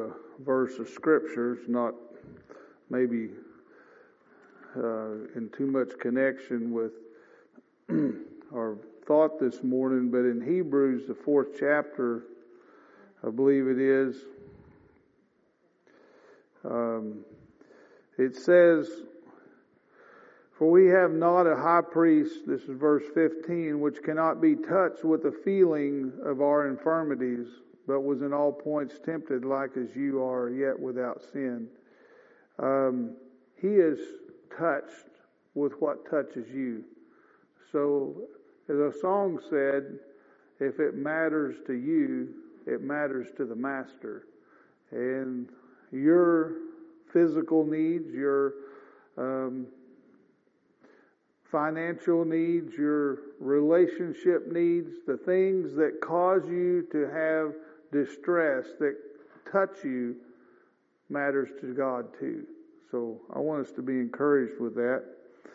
verse of Scripture. It's not maybe in too much connection with our thought this morning, but in Hebrews, the 4th chapter, I believe it is, it says, "For we have not a high priest," this is verse 15, "which cannot be touched with the feeling of our infirmities, but was in all points tempted like as you are, yet without sin." He is touched with what touches you. So, as the song said, if it matters to you, it matters to the Master. And your physical needs, your financial needs, your relationship needs, the things that cause you to have distress, that touch you, matters to God too. So I want us to be encouraged with that.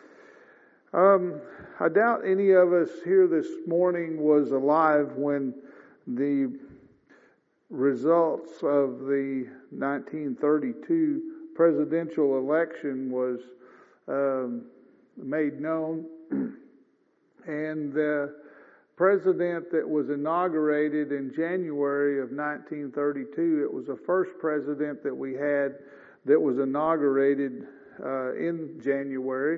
I doubt any of us here this morning was alive when the results of the 1932 presidential election was made known. And the president that was inaugurated in January of 1932, it was the first president that we had that was inaugurated in January.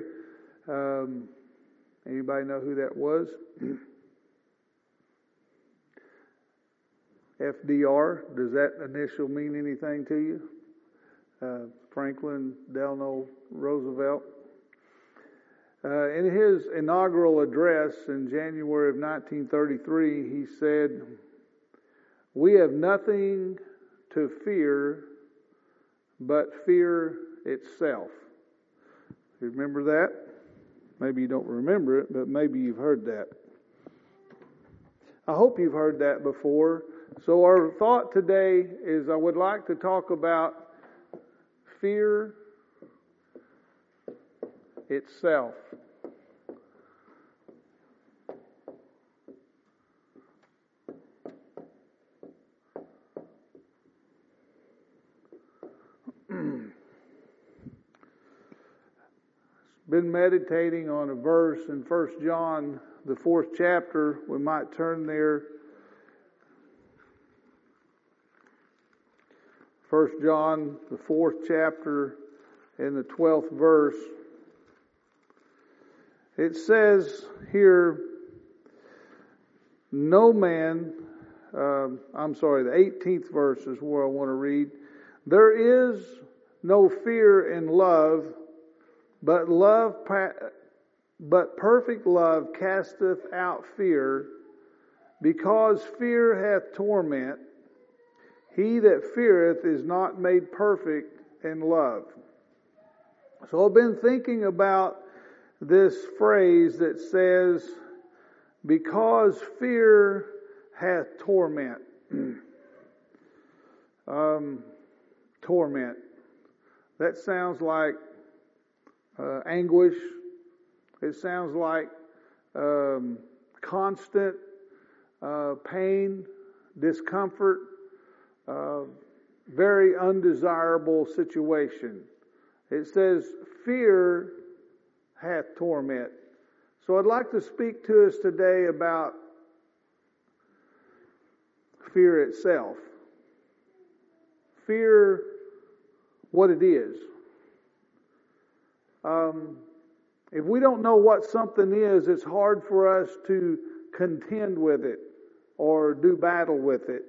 Anybody know who that was? FDR. Does that initial mean anything to you? Franklin Delano Roosevelt. In his inaugural address in January of 1933, he said, "We have nothing to fear but fear itself." You remember that? Maybe you don't remember it, but maybe you've heard that. I hope you've heard that before. So our thought today is I would like to talk about fear itself. Been meditating on a verse in 1 John, the 4th chapter. We might turn there. 1 John, the 4th chapter, in the 12th verse. It says here, no man, the 18th verse is where I want to read. "There is no fear in love, but perfect love casteth out fear, because fear hath torment. He that feareth is not made perfect in love." So I've been thinking about this phrase that says, "because fear hath torment." Torment. That sounds like anguish. It sounds like constant pain, discomfort, very undesirable situation. It says, "Fear hath torment." So I'd like to speak to us today about fear itself. Fear, what it is. If we don't know what something is, it's hard for us to contend with it or do battle with it.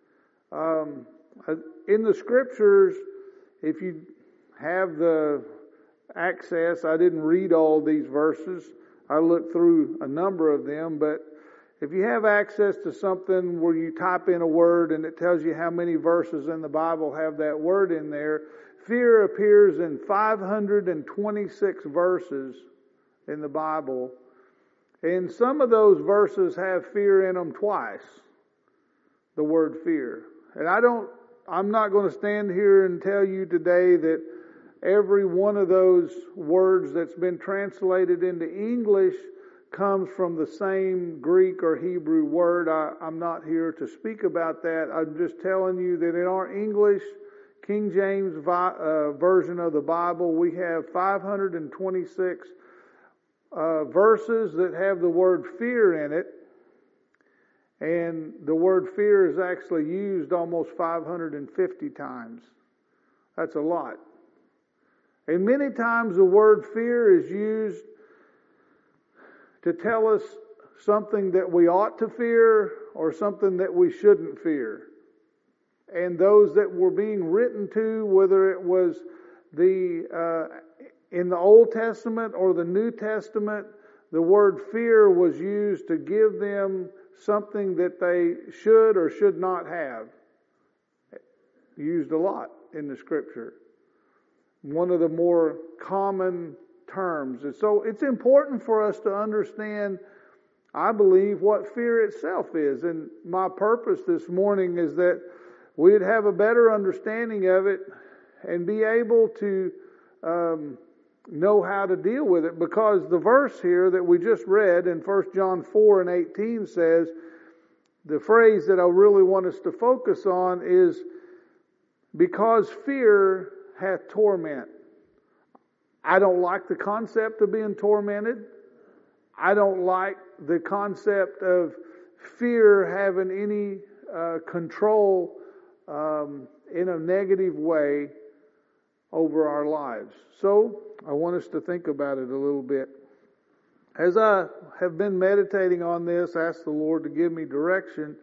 In the Scriptures, if you have the access, I didn't read all these verses. I looked through a number of them, but if you have access to something where you type in a word and it tells you how many verses in the Bible have that word in there, fear appears in 526 verses in the Bible. And some of those verses have fear in them twice. The word fear. And I'm not going to stand here and tell you today that every one of those words that's been translated into English comes from the same Greek or Hebrew word. I'm not here to speak about that. I'm just telling you that in our English, King James Version of the Bible, we have 526 verses that have the word fear in it. And the word fear is actually used almost 550 times. That's a lot. And many times the word fear is used to tell us something that we ought to fear or something that we shouldn't fear. And those that were being written to, whether it was in the Old Testament or the New Testament, the word fear was used to give them something that they should or should not have. Used a lot in the Scripture. One of the more common terms. And so it's important for us to understand, I believe, what fear itself is. And my purpose this morning is that we'd have a better understanding of it and be able to know how to deal with it. Because the verse here that we just read in 1 John 4 and 18 says, the phrase that I really want us to focus on is, because fear hath torment. I don't like the concept of being tormented. I don't like the concept of fear having any control in a negative way over our lives. So I want us to think about it a little bit. As I have been meditating on this, ask the Lord to give me direction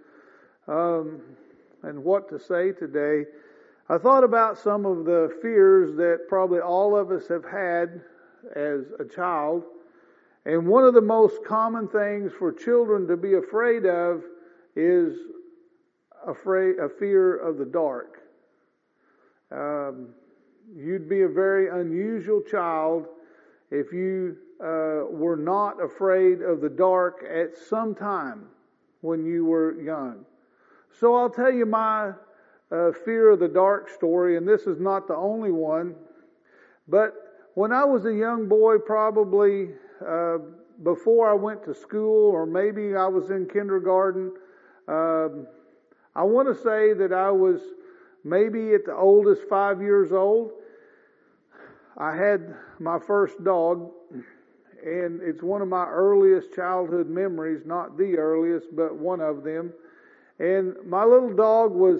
and what to say today. I thought about some of the fears that probably all of us have had as a child. And one of the most common things for children to be afraid of is a fear of the dark. You'd be a very unusual child if you were not afraid of the dark at some time when you were young. So I'll tell you my fear of the dark story, and this is not the only one. But when I was a young boy, probably before I went to school, or maybe I was in kindergarten, I want to say that I was maybe at the oldest 5 years old. I had my first dog, and it's one of my earliest childhood memories, not the earliest, but one of them. And my little dog was,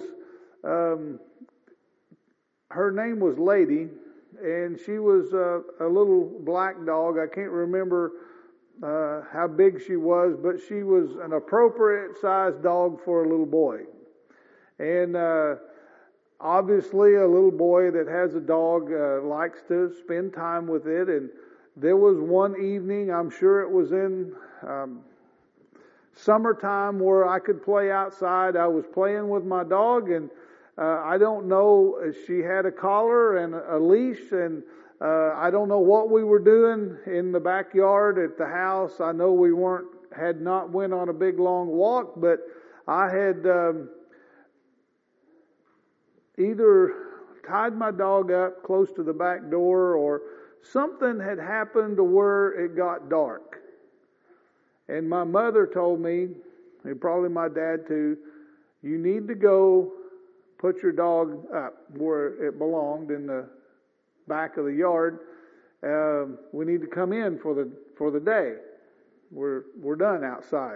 her name was Lady, and she was a little black dog. I can't remember how big she was, but she was an appropriate sized dog for a little boy. And obviously a little boy that has a dog likes to spend time with it. And there was one evening, I'm sure it was in summertime, where I could play outside. I was playing with my dog, and I don't know, she had a collar and a leash, and I don't know what we were doing in the backyard at the house. I know we had not went on a big long walk, but I had either tied my dog up close to the back door, or something had happened to where it got dark. And my mother told me, and probably my dad too, you need to go put your dog up where it belonged, in the back of the yard. We need to come in for the day. We're done outside.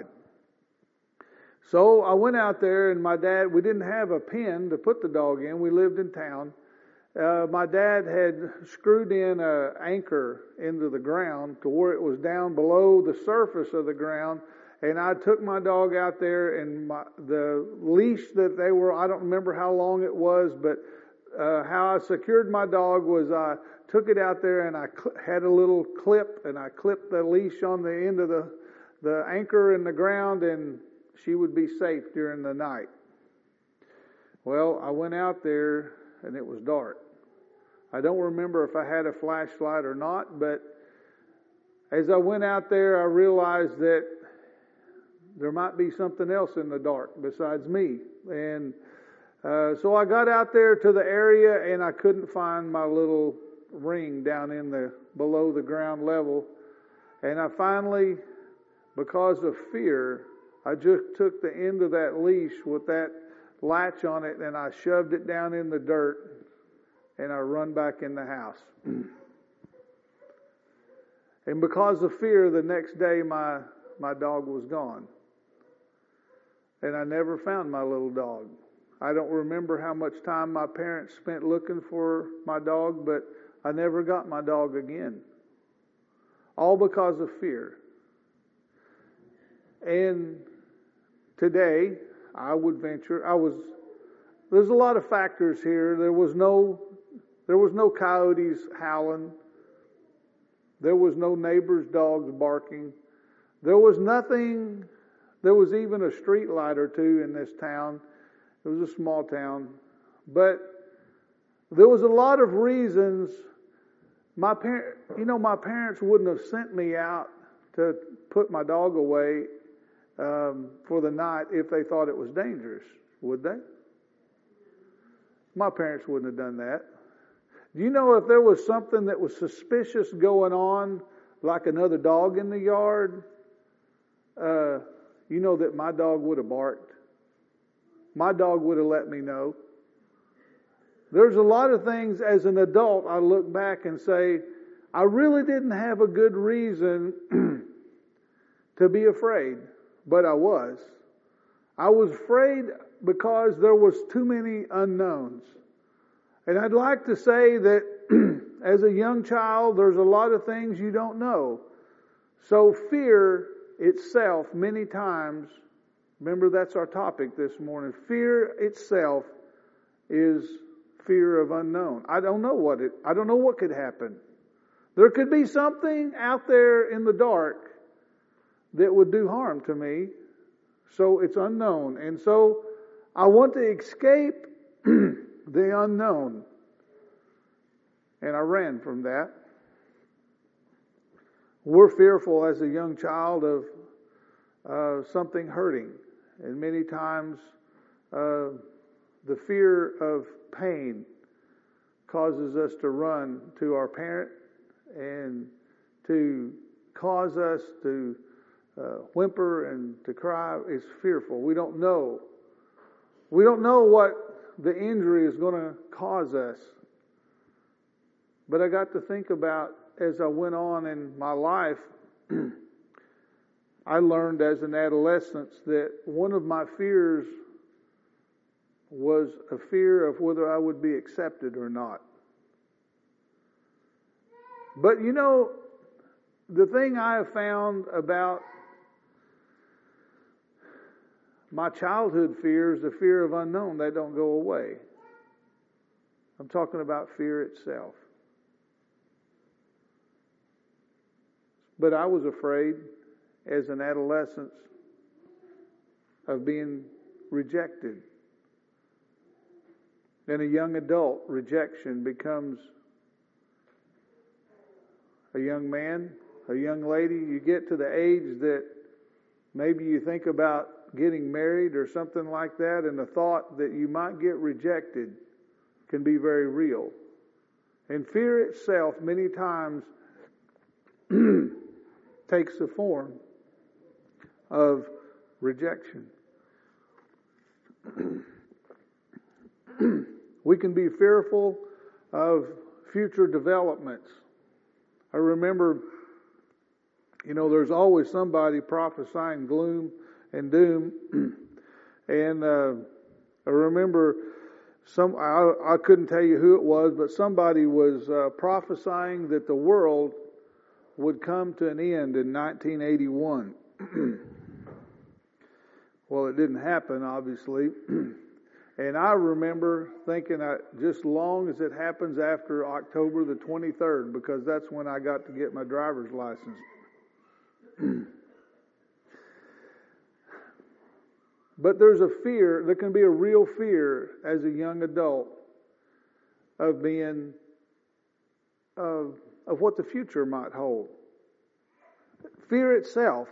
So I went out there, and my dad, we didn't have a pen to put the dog in. We lived in town. My dad had screwed in an anchor into the ground to where it was down below the surface of the ground. And I took my dog out there, and the leash that they were, I don't remember how long it was, but how I secured my dog was I took it out there, and I had a little clip, and I clipped the leash on the end of the anchor in the ground, and she would be safe during the night. Well, I went out there, and it was dark. I don't remember if I had a flashlight or not, but as I went out there, I realized that there might be something else in the dark besides me. And so I got out there to the area, and I couldn't find my little ring down in below the ground level. And I finally, because of fear, I just took the end of that leash with that latch on it, and I shoved it down in the dirt and I run back in the house. And because of fear, the next day my dog was gone. And I never found my little dog. I don't remember how much time my parents spent looking for my dog, but I never got my dog again. All because of fear. And today, I would venture, there's a lot of factors here. There was no coyotes howling. There was no neighbors' dogs barking. There was nothing. There was even a street light or two in this town. It was a small town. But there was a lot of reasons. My parents wouldn't have sent me out to put my dog away for the night if they thought it was dangerous, would they? My parents wouldn't have done that. Do you know if there was something that was suspicious going on, like another dog in the yard, you know that my dog would have barked? My dog would have let me know. There's a lot of things as an adult I look back and say, I really didn't have a good reason to be afraid, but I was. I was afraid because there was too many unknowns. And I'd like to say that as a young child, there's a lot of things you don't know. So fear itself, many times, remember that's our topic this morning, fear itself is fear of unknown. I don't know what could happen. There could be something out there in the dark that would do harm to me. So it's unknown. And so I want to escape the unknown. And I ran from that. We're fearful as a young child of something hurting. And many times the fear of pain causes us to run to our parent and to cause us to whimper and to cry. Is fearful. We don't know. We don't know what the injury is going to cause us. But I got to think about, as I went on in my life, I learned as an adolescent that one of my fears was a fear of whether I would be accepted or not. But you know, the thing I have found about my childhood fears, the fear of unknown, they don't go away. I'm talking about fear itself. But I was afraid as an adolescent of being rejected. And a young adult, rejection becomes a young man, a young lady. You get to the age that maybe you think about getting married or something like that, and the thought that you might get rejected can be very real. And fear itself many times takes the form of rejection. We can be fearful of future developments. I remember, there's always somebody prophesying gloom and doom. And I remember I couldn't tell you who it was, but somebody was prophesying that the world would come to an end in 1981. Well, it didn't happen, obviously. And I remember thinking just long as it happens after October the 23rd, because that's when I got to get my driver's license. But there's a fear, there can be a real fear as a young adult of being, of what the future might hold. Fear itself,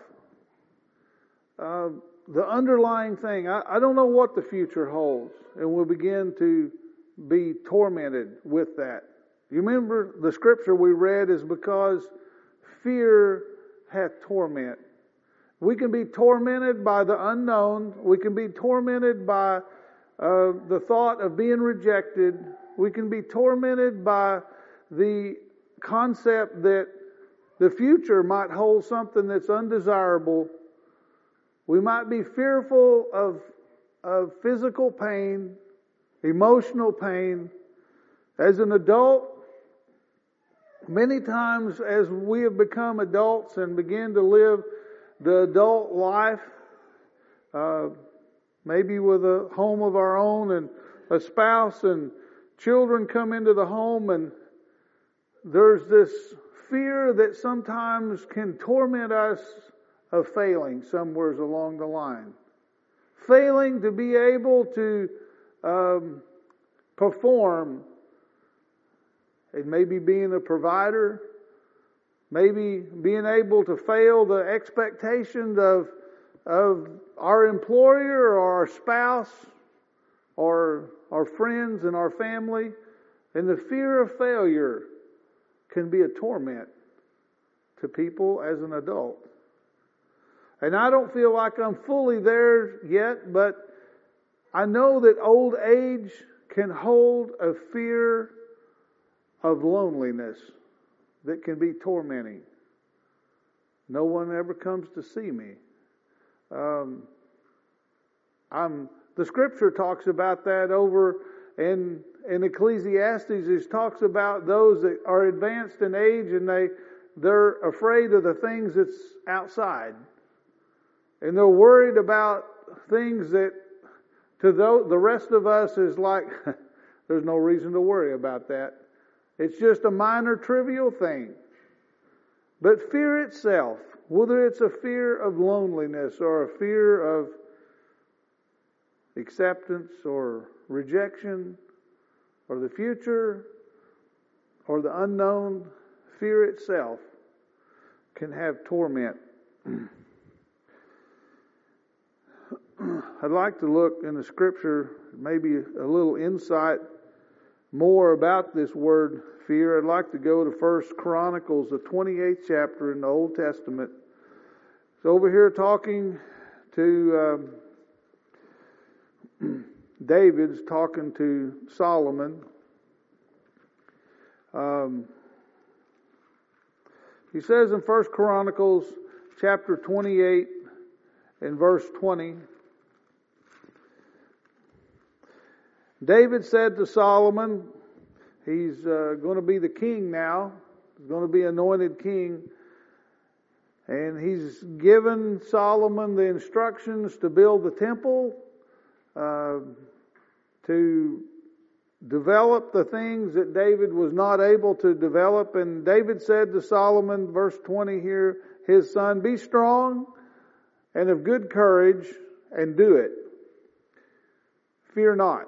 the underlying thing, I don't know what the future holds, and we'll begin to be tormented with that. You remember the scripture we read is because fear hath torment. We can be tormented by the unknown. We can be tormented by the thought of being rejected. We can be tormented by the concept that the future might hold something that's undesirable. We might be fearful of physical pain, emotional pain. As an adult, many times as we have become adults and begin to live the adult life, maybe with a home of our own and a spouse and children come into the home, and there's this fear that sometimes can torment us of failing somewhere along the line. Failing to be able to perform. It may be being a provider, maybe being able to fail the expectations of our employer or our spouse or our friends and our family. And the fear of failure can be a torment to people as an adult. And I don't feel like I'm fully there yet, but I know that old age can hold a fear of loneliness that can be tormenting. No one ever comes to see me. The scripture talks about that over in Ecclesiastes. It talks about those that are advanced in age and they're afraid of the things that's outside. And they're worried about things that to the rest of us is like, there's no reason to worry about that. It's just a minor, trivial thing. But fear itself, whether it's a fear of loneliness or a fear of acceptance or rejection or the future or the unknown, fear itself can have torment. I'd like to look in the scripture, maybe a little insight more about this word fear. I'd like to go to 1 Chronicles, the 28th chapter in the Old Testament. It's over here talking to David's talking to Solomon. He says in 1 Chronicles chapter 28 and verse 20, David said to Solomon, he's going to be the king now. He's going to be anointed king. And he's given Solomon the instructions to build the temple, to develop the things that David was not able to develop. And David said to Solomon, verse 20 here, his son, be strong and of good courage and do it. Fear not,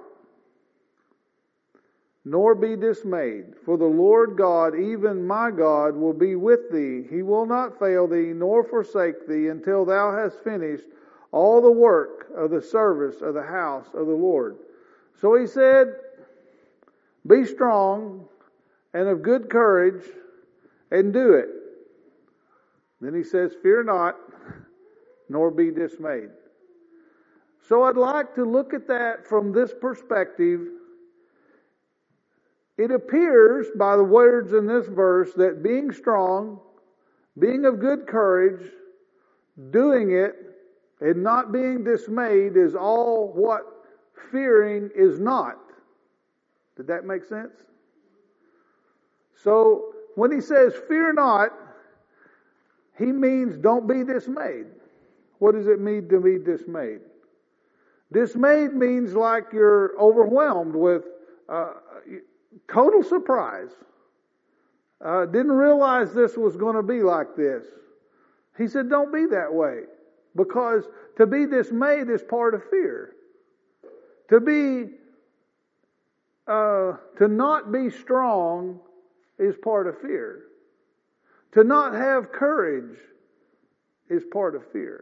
nor be dismayed, for the Lord God, even my God, will be with thee. He will not fail thee, nor forsake thee, until thou hast finished all the work of the service of the house of the Lord. So he said, be strong and of good courage, and do it. Then he says, fear not, nor be dismayed. So I'd like to look at that from this perspective. It appears by the words in this verse that being strong, being of good courage, doing it, and not being dismayed is all what fearing is not. Did that make sense? So when he says fear not, he means don't be dismayed. What does it mean to be dismayed? Dismayed means like you're overwhelmed with total surprise. Didn't realize this was going to be like this. He said, don't be that way. Because to be dismayed is part of fear. To not be strong is part of fear. To not have courage is part of fear.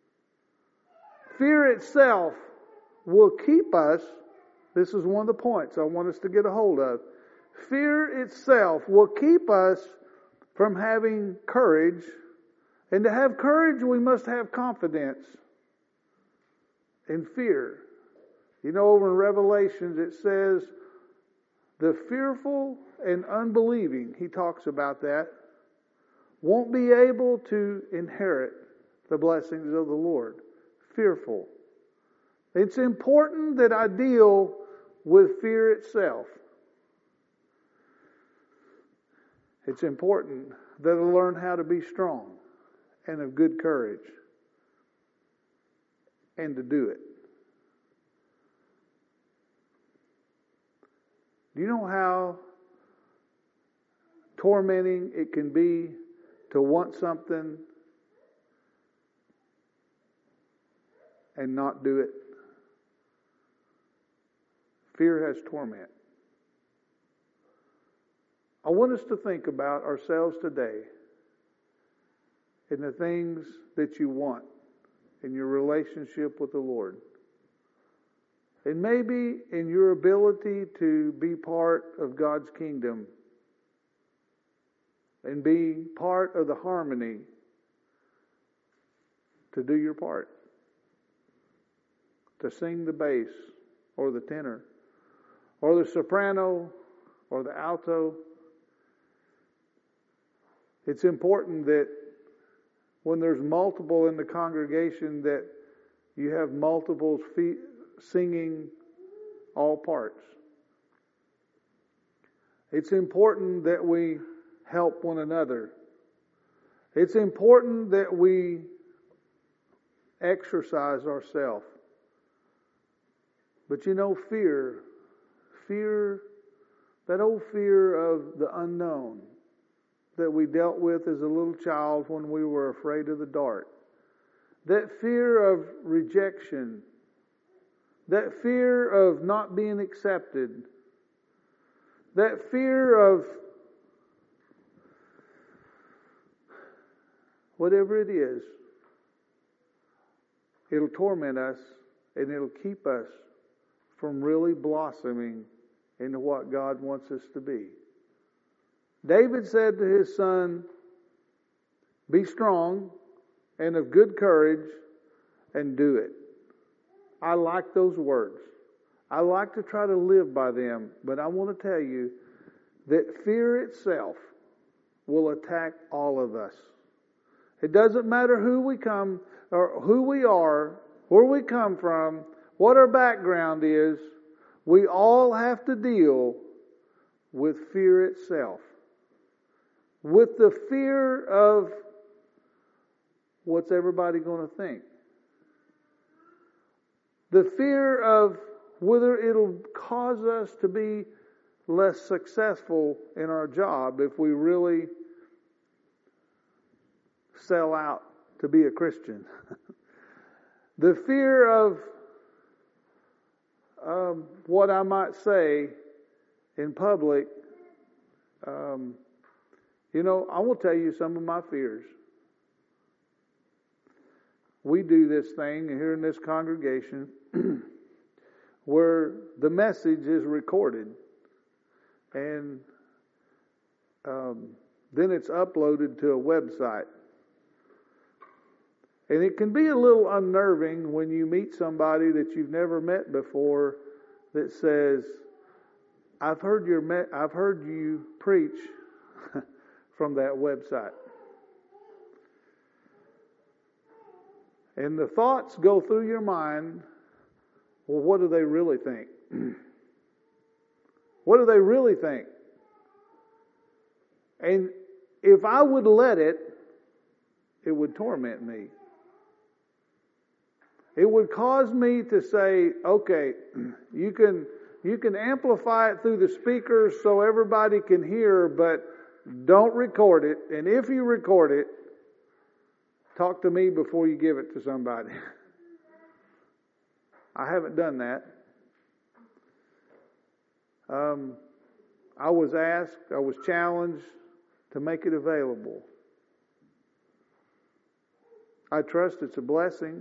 Fear itself will keep us. This is one of the points I want us to get a hold of. Fear itself will keep us from having courage. And to have courage, we must have confidence. And fear Over in Revelations it says, the fearful and unbelieving, he talks about that, won't be able to inherit the blessings of the Lord. Fearful. It's important that I deal with fear itself. It's important that I learn how to be strong and of good courage and to do it. Do you know how tormenting it can be to want something and not do it? Fear has torment. I want us to think about ourselves today in the things that you want in your relationship with the Lord. And maybe in your ability to be part of God's kingdom and be part of the harmony to do your part. To sing the bass or the tenor or the soprano or the alto. It's important that when there's multiple in the congregation that you have multiples singing all parts. It's important that we help one another. It's important that we exercise ourselves. But fear, that old fear of the unknown that we dealt with as a little child when we were afraid of the dark. That fear of rejection. That fear of not being accepted. That fear of whatever it is, it'll torment us and it'll keep us from really blossoming into what God wants us to be. David said to his son, be strong and of good courage and do it. I like those words. I like to try to live by them, but I want to tell you that fear itself will attack all of us. It doesn't matter who we come or who we are, where we come from, what our background is. We all have to deal with fear itself. With the fear of what's everybody going to think. The fear of whether it'll cause us to be less successful in our job if we really sell out to be a Christian. The fear of what I might say in public. I will tell you some of my fears. We do this thing here in this congregation where the message is recorded and then it's uploaded to a website. And it can be a little unnerving when you meet somebody that you've never met before that says, I've heard you preach from that website. And the thoughts go through your mind, well, what do they really think? What do they really think? And if I would let it, it would torment me. It would cause me to say, okay, you can amplify it through the speakers so everybody can hear, but don't record it. And if you record it, talk to me before you give it to somebody. I haven't done that. I was challenged to make it available. I trust it's a blessing.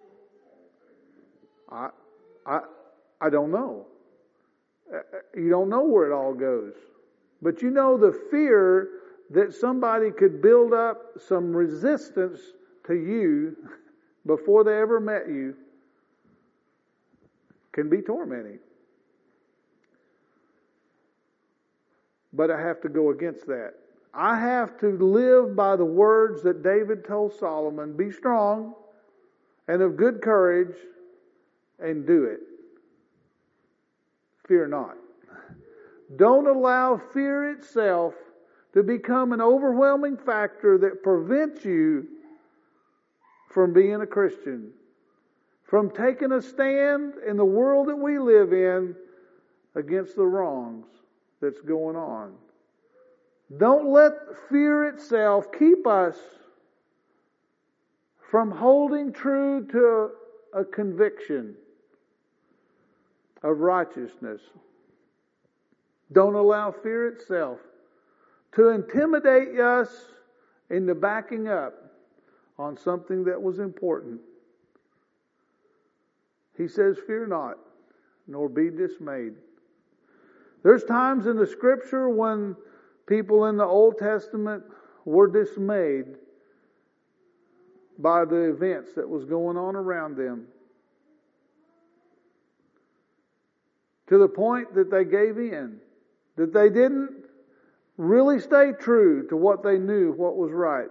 I don't know. You don't know where it all goes. But the fear that somebody could build up some resistance to you before they ever met you can be tormenting. But I have to go against that. I have to live by the words that David told Solomon, be strong and of good courage and do it. Fear not. Don't allow fear itself to become an overwhelming factor that prevents you from being a Christian, from taking a stand in the world that we live in against the wrongs that's going on. Don't let fear itself keep us from holding true to a conviction of righteousness. Don't allow fear itself to intimidate us into backing up on something that was important. He says, fear not, nor be dismayed. There's times in the Scripture when people in the Old Testament were dismayed by the events that was going on around them, to the point that they gave in, that they didn't really stay true to what they knew, what was right.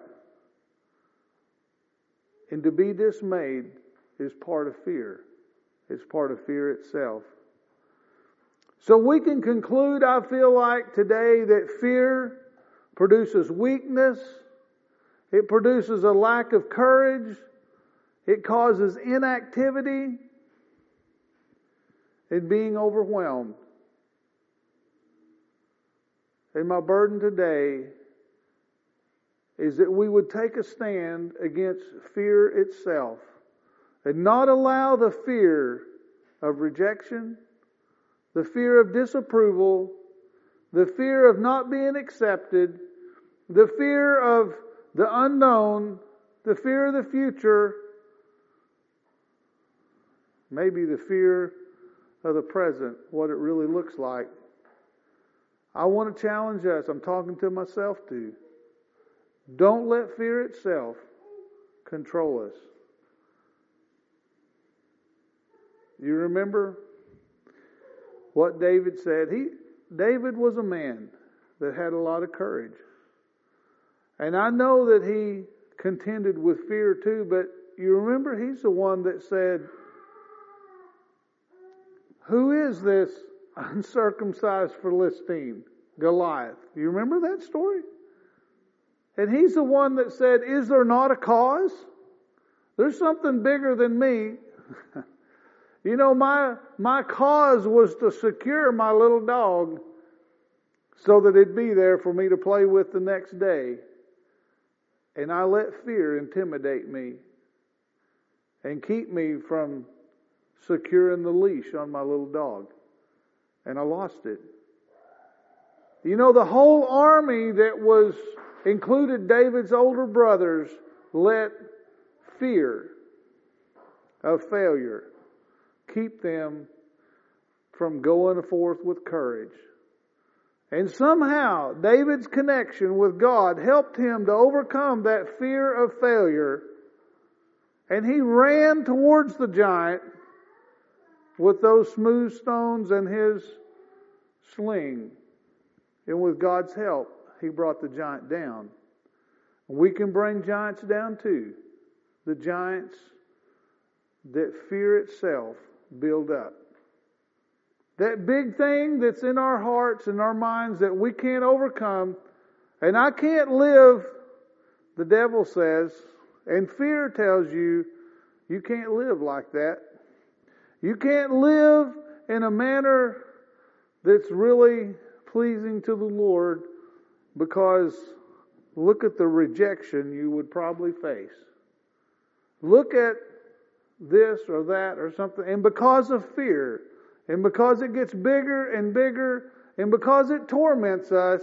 And to be dismayed is part of fear. It's part of fear itself. So we can conclude, I feel like today, that fear produces weakness. It produces a lack of courage. It causes inactivity and being overwhelmed. And my burden today is that we would take a stand against fear itself and not allow the fear of rejection, the fear of disapproval, the fear of not being accepted, the fear of the unknown, the fear of the future, maybe the fear of the present, what it really looks like. I want to challenge us. I'm talking to myself too. Don't let fear itself control us. You remember what David said? David was a man that had a lot of courage. And I know that he contended with fear too, but you remember he's the one that said, who is this uncircumcised Philistine, Goliath? You remember that story? And he's the one that said, is there not a cause? There's something bigger than me. You know, my cause was to secure my little dog so that it'd be there for me to play with the next day. And I let fear intimidate me and keep me from securing the leash on my little dog. And I lost it. You know, the whole army that was included David's older brothers let fear of failure keep them from going forth with courage. And somehow David's connection with God helped him to overcome that fear of failure. And he ran towards the giant with those smooth stones and his sling. And with God's help, he brought the giant down. We can bring giants down too. The giants that fear itself build up. That big thing that's in our hearts and our minds that we can't overcome. And I can't live, the devil says, and fear tells you, you can't live like that. You can't live in a manner that's really pleasing to the Lord, because look at the rejection you would probably face. Look at this or that or something. And because of fear, and because it gets bigger and bigger, and because it torments us,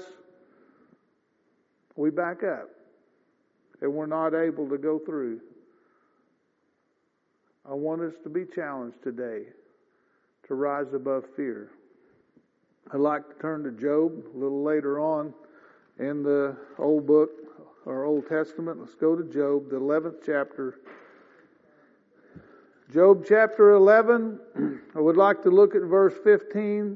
we back up. And we're not able to go through. I want us to be challenged today to rise above fear. I'd like to turn to Job a little later on in the old book, or Old Testament. Let's go to Job, the 11th chapter. Job chapter 11, I would like to look at verse 15.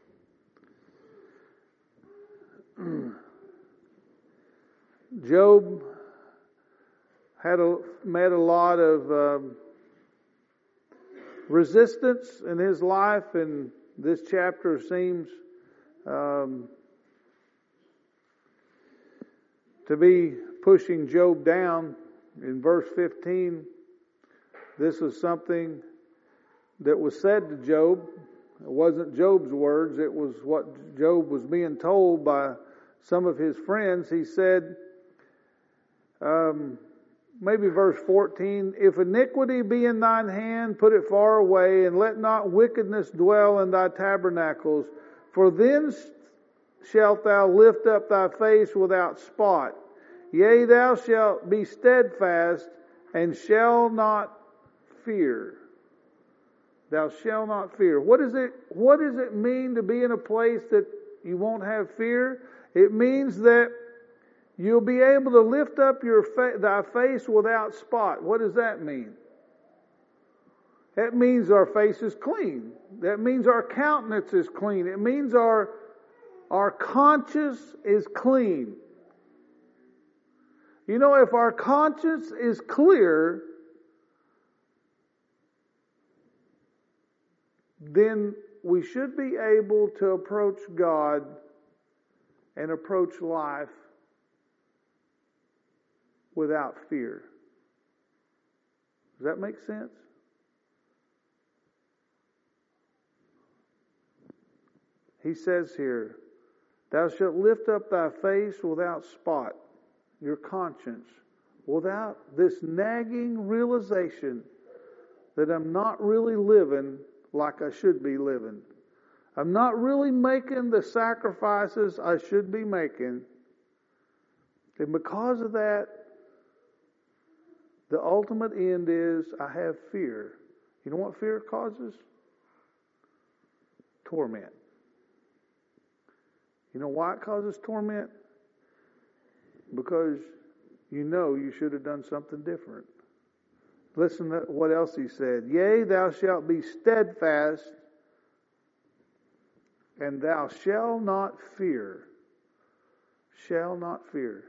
Job met a lot of resistance in his life, and this chapter seems to be pushing Job down. In verse 15, this is something that was said to Job. It wasn't Job's words. It was what Job was being told by some of his friends. He said, maybe verse 14, if iniquity be in thine hand, put it far away, and let not wickedness dwell in thy tabernacles. For then shalt thou lift up thy face without spot. Yea, thou shalt be steadfast, and shall not fear. Thou shalt not fear. What does it mean to be in a place that you won't have fear? It means that you'll be able to lift up thy face without spot. What does that mean? That means our face is clean. That means our countenance is clean. It means our conscience is clean. You know, if our conscience is clear, then we should be able to approach God and approach life without fear. Does that make sense? He says here, thou shalt lift up thy face without spot, your conscience, without this nagging realization that I'm not really living like I should be living. I'm not really making the sacrifices I should be making. And because of that, the ultimate end is I have fear. You know what fear causes? Torment. You know why it causes torment? Because you know you should have done something different. Listen to what else he said. Yea, thou shalt be steadfast, and thou shalt not fear. Shall not fear.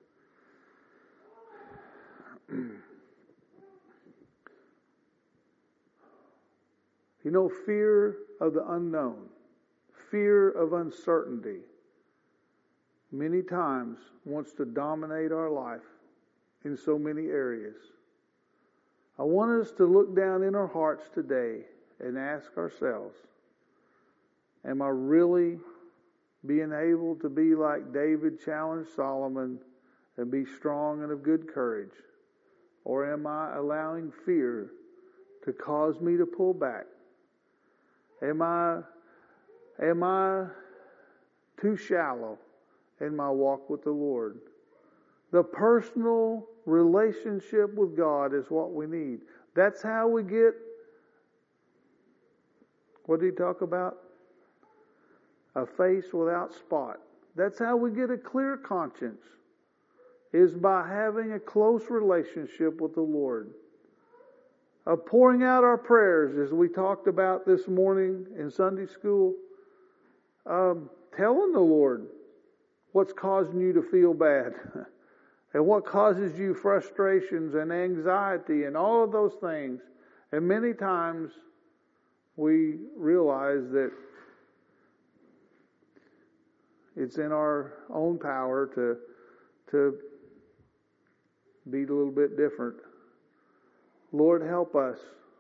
You know, fear of the unknown, fear of uncertainty, many times wants to dominate our life in so many areas. I want us to look down in our hearts today and ask ourselves, am I really being able to be like David challenged Solomon and be strong and of good courage? Or am I allowing fear to cause me to pull back? Am I too shallow in my walk with the Lord? The personal relationship with God is what we need. That's how we get, what did he talk about? A face without spot. That's how we get a clear conscience, is by having a close relationship with the Lord. Of pouring out our prayers, as we talked about this morning in Sunday school. Telling the Lord what's causing you to feel bad. And what causes you frustrations and anxiety and all of those things. And many times we realize that it's in our own power to be a little bit different. Lord, help us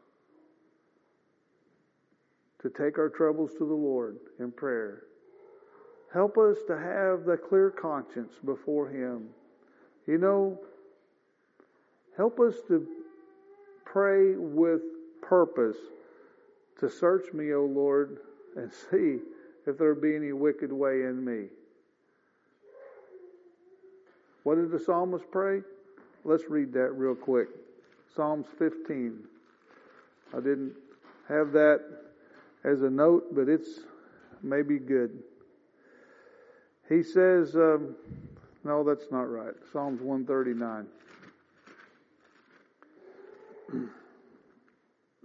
to take our troubles to the Lord in prayer. Help us to have the clear conscience before Him. You know, help us to pray with purpose, to search me, O Lord, and see if there be any wicked way in me. What did the psalmist pray? Let's read that real quick. Psalms 15. I didn't have that as a note, but it's maybe good. He says, no, that's not right. Psalms 139.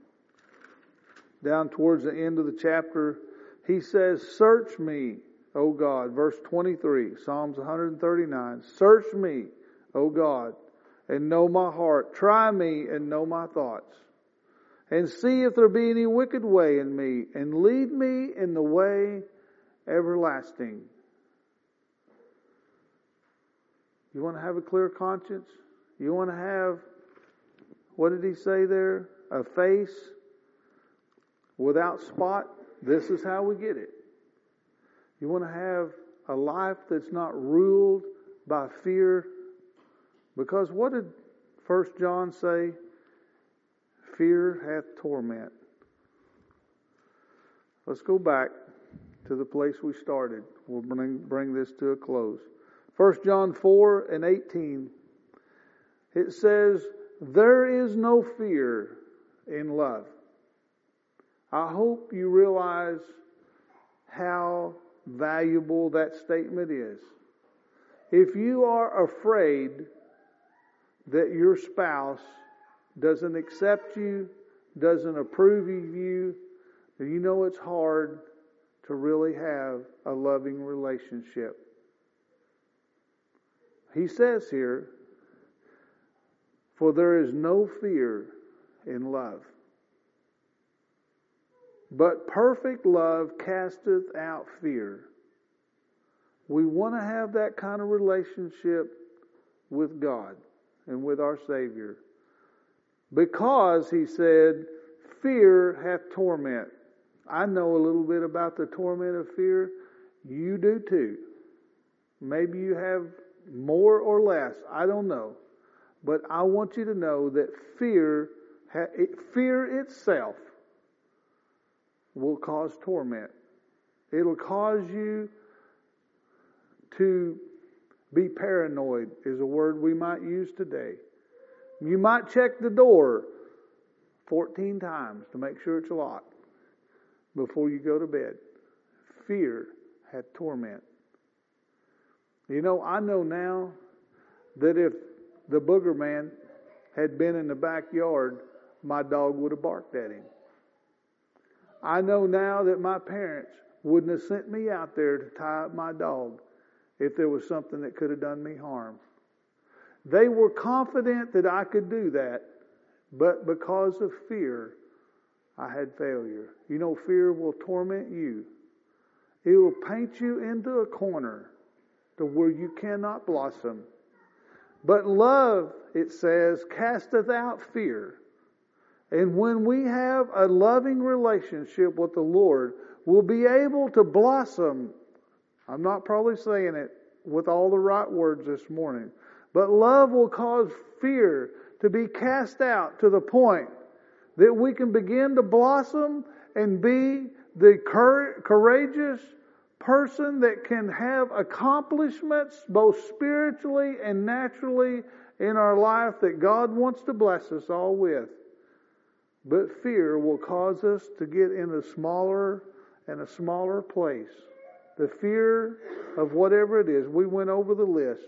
down towards the end of the chapter, he says, "Search me, O God." Verse 23, Psalms 139. "Search me, O God, and know my heart. Try me and know my thoughts. And see if there be any wicked way in me, and lead me in the way everlasting." You want to have a clear conscience? You want to have, what did he say there? A face without spot? This is how we get it. You want to have a life that's not ruled by fear? Because what did 1 John say? Fear hath torment. Let's go back to the place we started. We'll bring this to a close. 1 John 4:18. It says, "There is no fear in love." I hope you realize how valuable that statement is. If you are afraid that your spouse doesn't accept you, doesn't approve of you, then you know it's hard to really have a loving relationship. He says here, "For there is no fear in love. But perfect love casteth out fear." We want to have that kind of relationship with God and with our Savior. Because, he said, fear hath torment. I know a little bit about the torment of fear. You do too. Maybe you have more or less. I don't know. But I want you to know that fear itself will cause torment. It'll cause you to be paranoid, is a word we might use today. You might check the door 14 times to make sure it's locked before you go to bed. Fear hath torment. You know, I know now that if the booger man had been in the backyard, my dog would have barked at him. I know now that my parents wouldn't have sent me out there to tie up my dog if there was something that could have done me harm. They were confident that I could do that, but because of fear, I had failure. You know, fear will torment you. It will paint you into a corner to where you cannot blossom. But love, it says, casteth out fear. And when we have a loving relationship with the Lord, we'll be able to blossom. I'm not probably saying it with all the right words this morning, but love will cause fear to be cast out to the point that we can begin to blossom and be the courageous person that can have accomplishments both spiritually and naturally in our life that God wants to bless us all with. But fear will cause us to get in a smaller and a smaller place. The fear of whatever it is. We went over the list.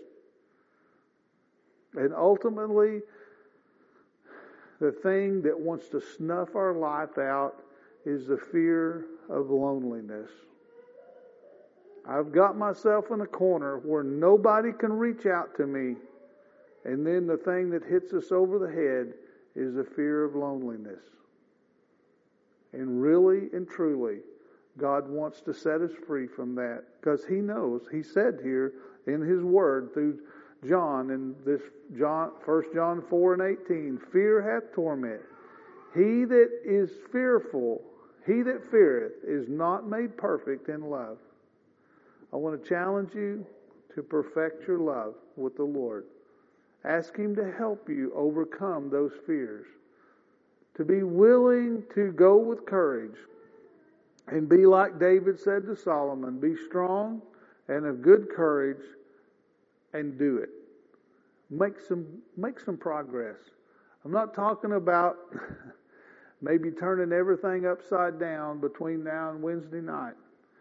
And ultimately, the thing that wants to snuff our life out is the fear of loneliness. I've got myself in a corner where nobody can reach out to me. And then the thing that hits us over the head is the fear of loneliness. And really and truly, God wants to set us free from that. Because He knows. He said here in His Word through John, in this 1 John 4:18, "Fear hath torment. He that is fearful, he that feareth, is not made perfect in love." I want to challenge you to perfect your love with the Lord. Ask Him to help you overcome those fears. To be willing to go with courage and be like David said to Solomon, be strong and of good courage and do it. Make some progress. I'm not talking about maybe turning everything upside down between now and Wednesday night,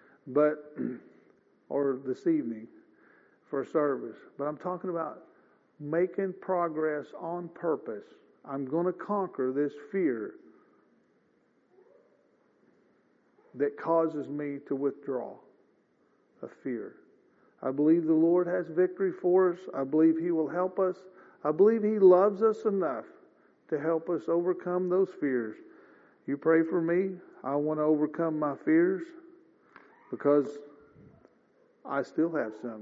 or this evening for service. But I'm talking about making progress on purpose. I'm going to conquer this fear. that causes me to withdraw, of fear. I believe the Lord has victory for us. I believe He will help us. I believe He loves us enough to help us overcome those fears. You pray for me. I want to overcome my fears because I still have some.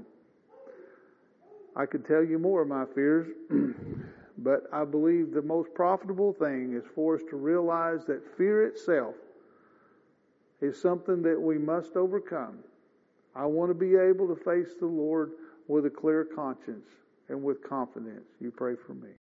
I could tell you more of my fears, but I believe the most profitable thing is for us to realize that fear itself is something that we must overcome. I want to be able to face the Lord with a clear conscience and with confidence. You pray for me.